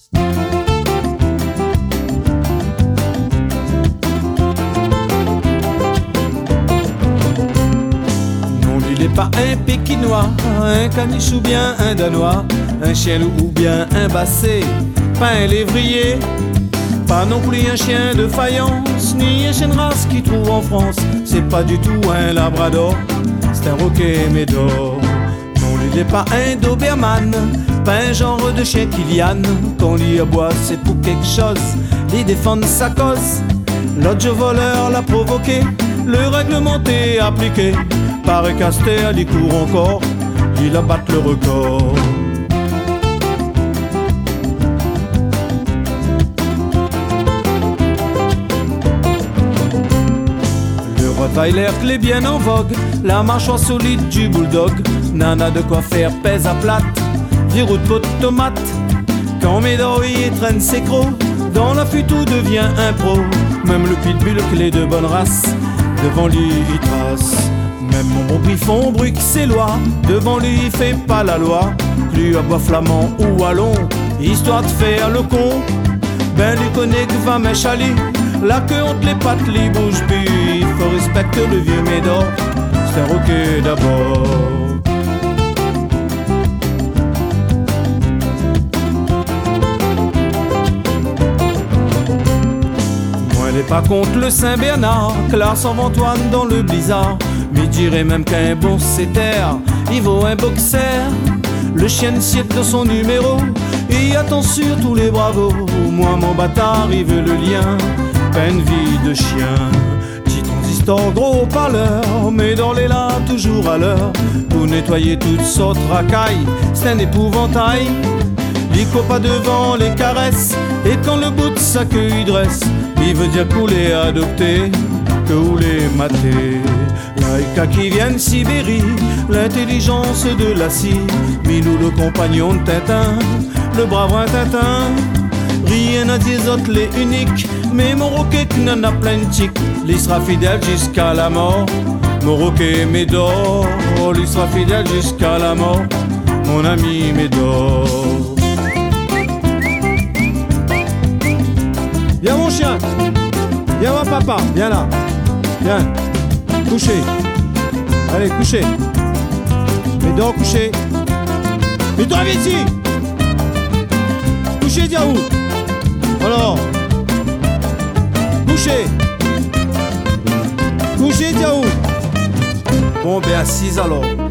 Il n'est pas un Pékinois, un caniche ou bien un Danois, un chien loup ou bien un basset, pas un lévrier, pas non plus un chien de faïence, ni un chien de race qui trouve en France. C'est pas du tout un labrador, c'est un roquet médor. Non, lui n'est pas un doberman, pas un genre de chien Kilian. Quand lui aboie c'est pour quelque chose, lui défendre sa cause. L'autre voleur l'a provoqué, le réglementé appliqué. Paraît qu'Aster, il court encore, il a battu le record. Le Rottweiler clé bien en vogue, la mâchoire solide du bulldog. Nana de quoi faire pèse à plate, virou de pot de tomate. Quand Médor y traîne ses crocs, dans la fuite tout devient un pro. Même le pitbull clé de bonne race, devant lui il trace. Même mon bon griffon bruit ses lois, devant lui il fait pas la loi. Plus à bois flamand ou wallon, histoire de faire le con. Ben lui connaît que va m'échaler, la queue entre les pattes, les bouge plus. Il faut respecter le vieux Médor, c'est un roquet d'abord. Moi elle est pas contre le Saint-Bernard, classe en Antoine dans le blizzard. Mais dirait même qu'un bon setter, il vaut un boxer. Le chien siète dans son numéro, et attend sur tous les bravos. Moi mon bâtard, il veut le lien, peine vie de chien. Petit transistor, gros parleur, mais dans les là, toujours à l'heure. Pour nettoyer toutes sortes racailles, c'est un épouvantail. Il court pas devant les caresses, et quand le bout de sa queue il dresse, il veut dire couler adopter, que ou les mater. Laïka qui vient de Sibérie, l'intelligence de la scie. Milou le compagnon de Tintin, le brave Tintin. Rien à dire autres les uniques, mais mon roquet n'en a plein de tics. Il sera fidèle jusqu'à la mort, mon roquet Médor. Il sera fidèle jusqu'à la mort, mon ami Médor. Viens mon chien, viens mon papa, viens là, viens. Couché. Allez, couché. Médor, couché. Médor, viens ici. Couché, Diaou. Alors. Couché. Couché, Diaou. Bon, ben assise alors.